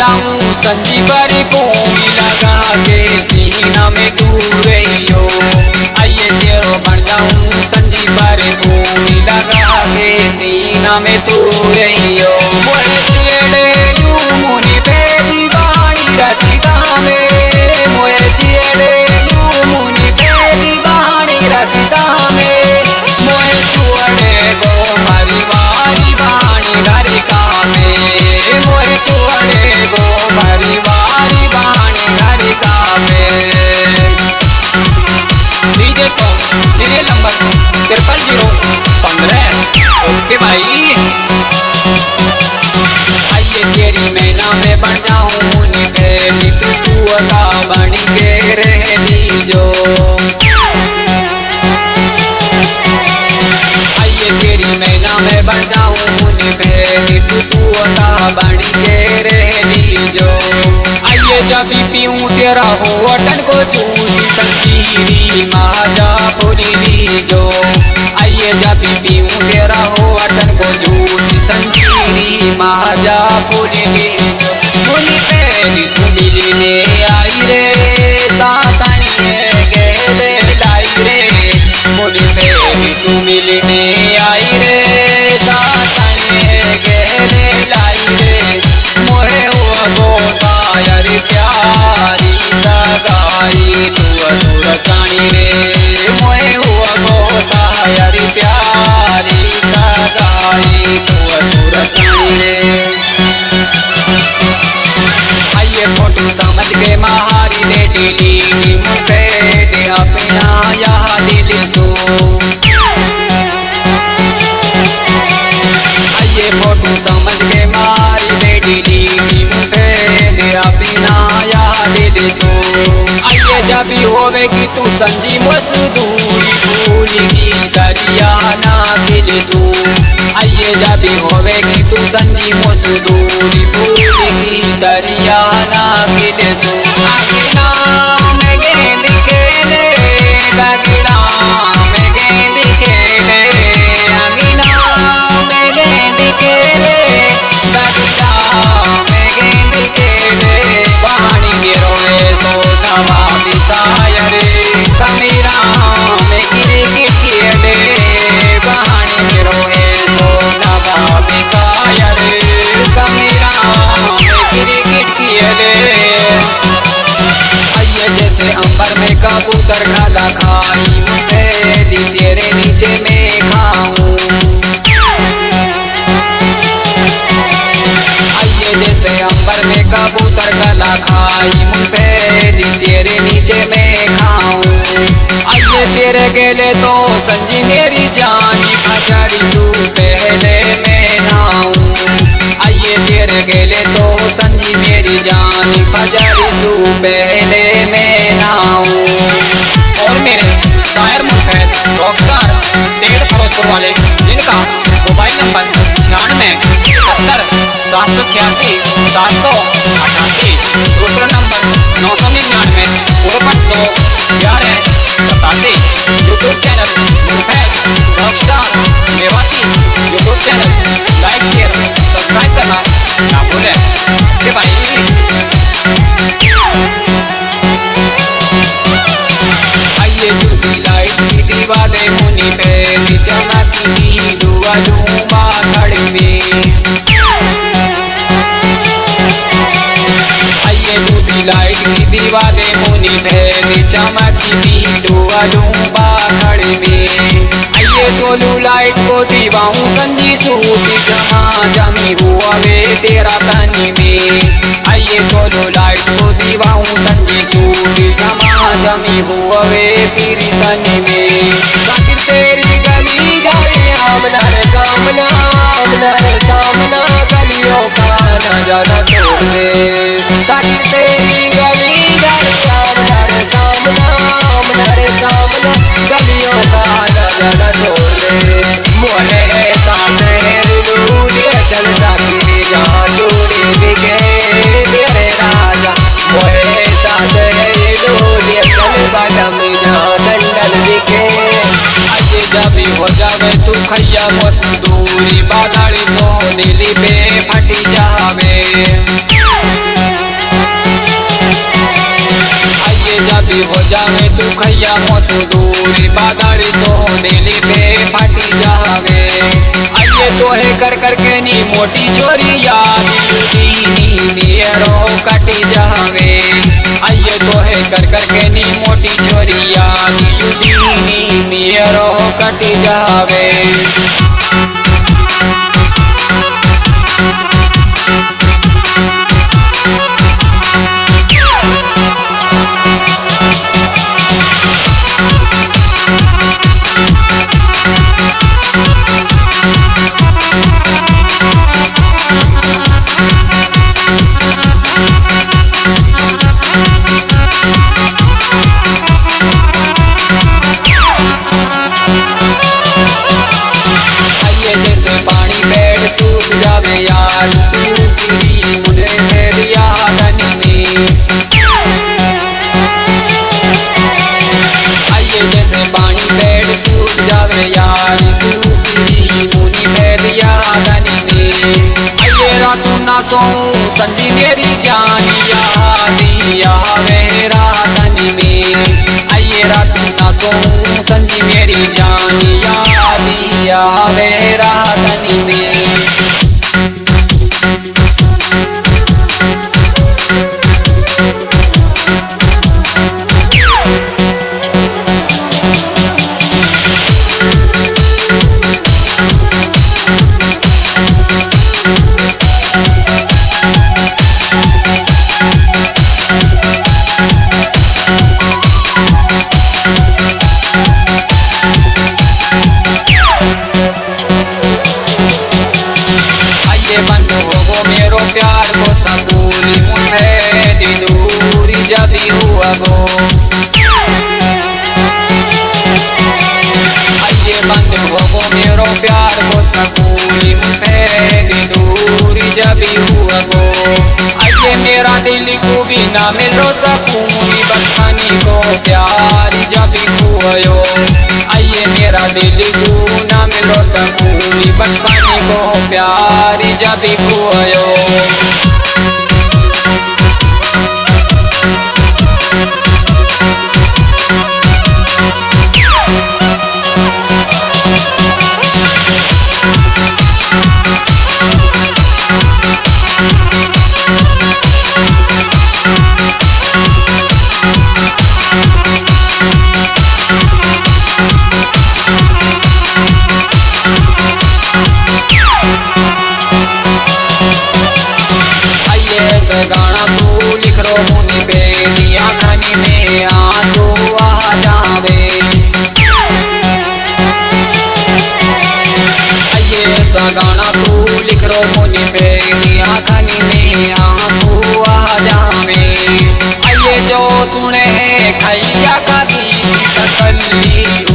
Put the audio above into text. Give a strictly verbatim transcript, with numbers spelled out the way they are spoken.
जाऊं संजीवरी को लगा के सीना में तू रहियो। आइए तेरो बन जाऊं संजीवरी को लगा के सीना में तू रहियो। मोए चेड़े यू मुनि पे दीवानी रतिदा में, मोए चेड़े यू मुनि पे दीवानी रतिदा में। मोए चुअड़े गो मरी वारी वाणी घरिका में, मोए चुअड़े गो मरी वारी वाणी घरिका में। DJ song serial number triple zero पंद्रह। ओके भाई। आइए तेरी मैना में बढ़ जाऊं निबेली तू अदा बन के रह लीजो। आइए तेरी मैना में बढ़ जाऊं निबेली तू अदा बन के रह लीजो। आइए जब भी पीऊं तेरा हो अटन को जूस संजीरी माजा पूरी लीजो। आइए जब भी पीऊं तेरा हो अटन को जूस संजीरी माजा पूरी लीजो। मुनि तेरी सुमिलने आई रे सासनिए गेले लाई रे। मुनि तेरी सुमिलने आई रे सासनिए गेले लाई रे। मोहे हुआ गोता यारी प्यारी सगाई तू अधूर जानी रे। मोहे हुआ गोता यारी प्यारी सगाई तू अधूर जानी रे। आइए फोटो समझ के महारी दे डिलीट मुझे दे अपना यहाँ दिल तो। आइए फोटो समझ के महारी दे डिलीट मुझे दे अपना यहाँ दिल तो। आइए जब भी होवेगी तू संजी मजदूरी भूलेगी दरिया ना दिल तू। आइए जब भी होवेगी तू संजी मजदूरी भूलेगी दरिया ना दिल तू। अगला में गेंद खेले अगला में गेंद खेले अगला में गेंद खेले अगला में गेंद खेले। पानी के रोए तो दवा पिसाया रे कमीरा में क्रिकेट खेले। पानी के रोए तो दवा पिसाया रे कमीरा में क्रिकेट खेले। आइए जैसे अंबर में कबूतर डाला खाई मुझे तेरे नीचे में खाऊं। आइए जैसे अंबर में कबूतर डाला खाई मुझे तेरे नीचे में खाऊं। आइए तेरे गेले तो संजी मेरी जानी भजारी तू पहले में नाऊं। आइए तेरे गेले तो संजी मेरी जानी भजारी तू पहले में नाऊं। और मेरे शायर मुफैद रॉकस्टार डेढ़ भरोसों वाले जिनका मोबाइल नंबर छियानवे सत्तर सात सौ छियासी सात सौ अठासी, दूसरा नंबर नौ सौ निन्यानवे उनपन सौ ग्यारह सतासी। YouTube channel Mufaid rockstar Mewati YouTube channel like share subscribe करना ना भूलें। ओके भाई। आइए झूठी लाइट की दीवा दे मुनि पे चमकी दुआ दूंगा खड़ी में। आइए झूठी लाइट की दीवा दे मुनि पे चमकी दुआ दूंगा खड़ी में। आइए सोलू लाइट को दीवाऊं संजी सूटी जमा जमी हुआ वे तेरा तनी में। आइए सोलू लाइट को दीवाऊं संजी सूटी जमा जमी हुआ वे तेरी तनी में। ताकि तेरी गली गली हमना रे सामना हमना रे सामना गलियों का नजारा छोड़ दे। ताकि तेरी गली गली हमना रे सामना हमना रे सामना गलियों का नजारा छोड़ दे। मोहे सामने रूरिया चल जाती जहाँ चोरी बिके तेरे राजा। मोहे सामने रूरिया चल बाटम जहाँ दंडल बिके। आइए जब भी हो जावे तू खैया मजदूरी बादल तो नीली पे फटी जावे। तो है कर करके नी मोटी चोरिया मेरो कट जावे। आइए तो है कर करके नी मोटी चोरिया मेरो कट जावे। यार सूखी मुझे दिया धनी में। आइए जैसे पानी पेड़ सूख जावे यार सूखी मुझे दिया धनी में। आइए रातों ना सोऊं संजी मेरी जान दिया मेरा धनी में। आइए रातों ना सोऊं संजी मेरी जान दिया मेरा धनी में। मेरो प्यार को सकूनी मुझे दूरी जब हुआ गो। आइए बंद हो गो मेरो प्यार को सकूनी मुझे दूरी जब हुआ गो। आइए मेरा दिल को भी ना मिलो सकूनी बसानी को प्यार जब हुआ। आइए मेरा दिल को ना मिलो सकूनी बसानी को प्यार जब हुआ। गाना तू लिख रो मुनि बेनी आँखनी में आंसू आ जावे। आइए ऐसा गाना तू लिख रो मुनि बेनी आँखनी में आंसू आ जावे। आइए जो सुने खैया का गीत सकली